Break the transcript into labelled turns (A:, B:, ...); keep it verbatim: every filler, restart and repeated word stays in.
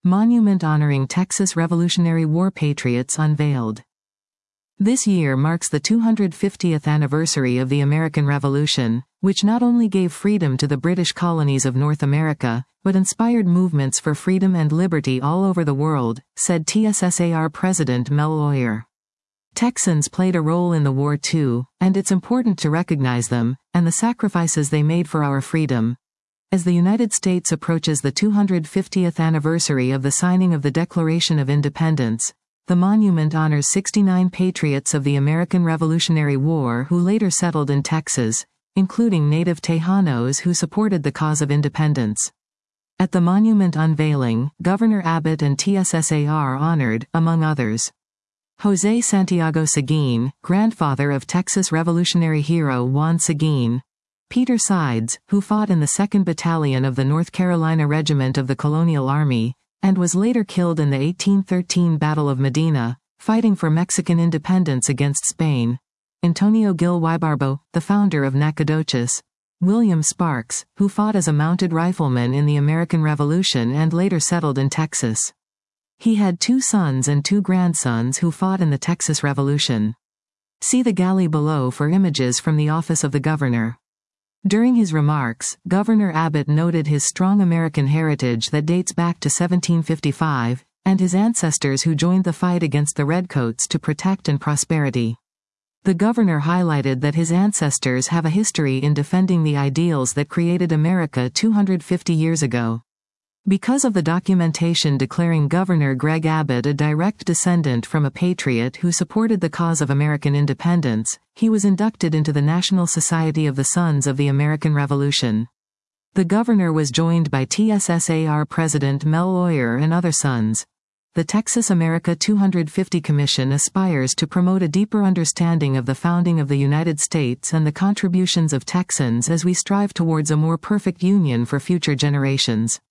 A: Monument honoring Texas Revolutionary War patriots unveiled. This year marks the two hundred fiftieth anniversary of the American Revolution, which not only gave freedom to the British colonies of North America, but inspired movements for freedom and liberty all over the world, said T S S A R President Mel Oyer. Texans played a role in the war too, and it's important to recognize them, and the sacrifices they made for our freedom. As the United States approaches the two hundred fiftieth anniversary of the signing of the Declaration of Independence, the monument honors sixty-nine patriots of the American Revolutionary War who later settled in Texas, including native Tejanos who supported the cause of independence. At the monument unveiling, Governor Abbott and T S S A R honored, among others, José Santiago Seguin, grandfather of Texas revolutionary hero Juan Seguin; Peter Sides, who fought in the second Battalion of the North Carolina Regiment of the Colonial Army, and was later killed in the eighteen thirteen Battle of Medina, fighting for Mexican independence against Spain; Antonio Gil Ybarbo, the founder of Nacogdoches; William Sparks, who fought as a mounted rifleman in the American Revolution and later settled in Texas. He had two sons and two grandsons who fought in the Texas Revolution. See the galley below for images from the office of the governor. During his remarks, Governor Abbott noted his strong American heritage that dates back to seventeen fifty-five, and his ancestors who joined the fight against the Redcoats to protect and prosperity. The governor highlighted that his ancestors have a history in defending the ideals that created America two hundred fifty years ago. Because of the documentation declaring Governor Greg Abbott a direct descendant from a patriot who supported the cause of American independence, he was inducted into the National Society of the Sons of the American Revolution. The governor was joined by T S S A R President Mel Oyer and other sons. The Texas America two hundred fifty Commission aspires to promote a deeper understanding of the founding of the United States and the contributions of Texans as we strive towards a more perfect union for future generations.